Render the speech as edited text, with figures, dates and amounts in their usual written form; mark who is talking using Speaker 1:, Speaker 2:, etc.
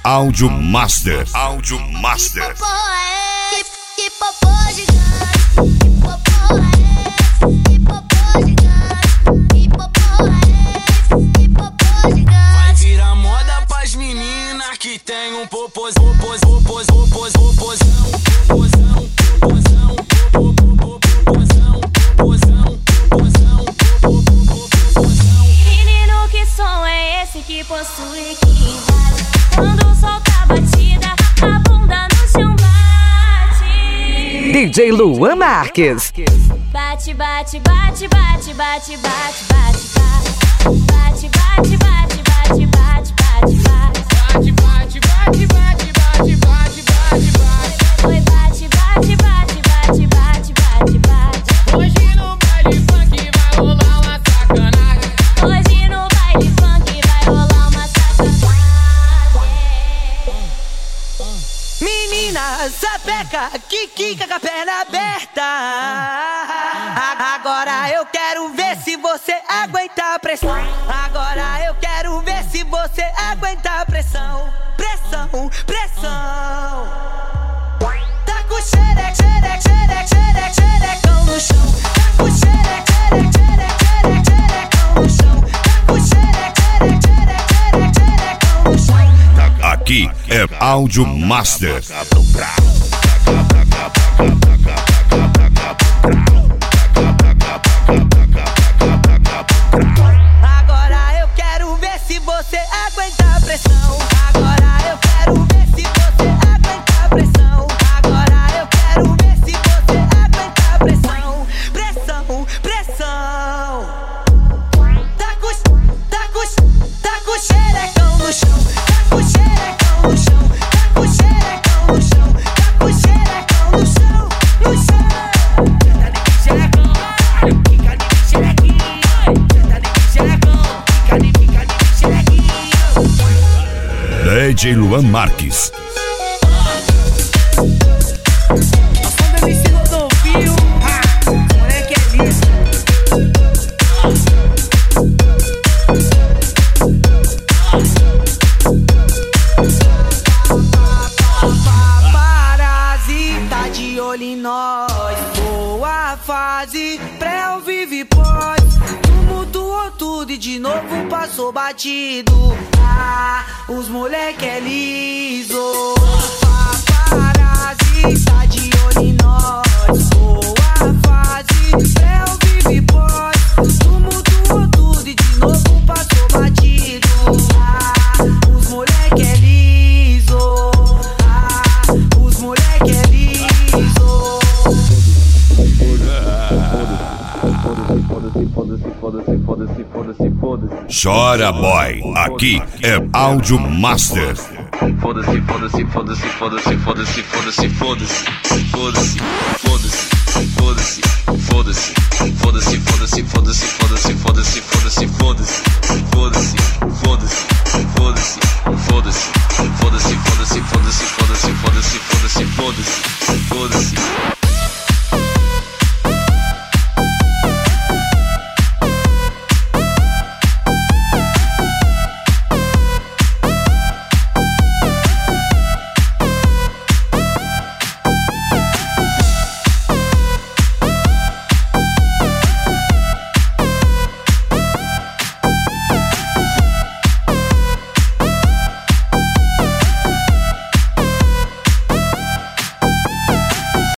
Speaker 1: Áudio Master. Áudio Master.
Speaker 2: Que popô gigante, que popô é, que popô gigante, que popô é, que popô gigante.
Speaker 3: Vai virar moda pras meninas que tem um popozão.
Speaker 2: Menino, que som é esse que possui, que invade? Quando solta a batida, a bunda no chão bate.
Speaker 4: DJ Luan Marques.
Speaker 2: Bate, bate, bate, bate, bate, bate, bate, bate. Bate, bate, bate, bate, bate, bate, bate.
Speaker 3: Bate, bate, bate, bate, bate, bate, bate, bate.
Speaker 2: Oi, bate, bate, bate, bate, bate, bate, bate.
Speaker 3: Hoje no baile funk vai rolar uma sacanagem.
Speaker 2: Hoje no baile funk vai rolar uma sacanagem.
Speaker 4: Menina, sapeca, que quica com a perna aberta. Agora eu quero ver se você aguenta a pressão. Agora eu quero ver se você aguenta a pressão. Pressão, pressão. Tá com xereque, xereque, xereque, xereque, xerecão no chão. Tá com xereque, xereque, xereque, xereque, xerecão no chão. Tá com xereque, xereque, xereque, xereque, xerecão no chão.
Speaker 1: Aqui é Áudio Master.
Speaker 4: Agora eu quero ver se você aguenta a pressão. Agora eu quero ver se você aguenta a pressão. Agora eu quero ver se você aguenta a pressão. Pressão, pressão. Tá com xerecão no chão. Tá com xerecão no chão. Tá com xerecão no chão. Tá com xerecão no chão. No chão.
Speaker 1: DJ Luan Marques.
Speaker 4: Parasita de olho em nós. Boa fase, pré vive pós. Tumultuou tudo e de novo passou batido. Ah, os moleque é liso. Parasita de olho em nós. Boa fase, pré vive pós. Tumultuou tudo e de novo passou batido. Ah, os moleque é liso. Ah, os moleque é liso.
Speaker 1: Chora boy. Aqui é Áudio Master.
Speaker 5: Foda-se, foda-se, foda-se, foda-se, foda-se, foda-se, foda-se, foda-se, foda-se, foda-se, foda-se, foda-se, foda-se, foda-se, foda-se, foda-se, foda-se, foda-se, foda-se.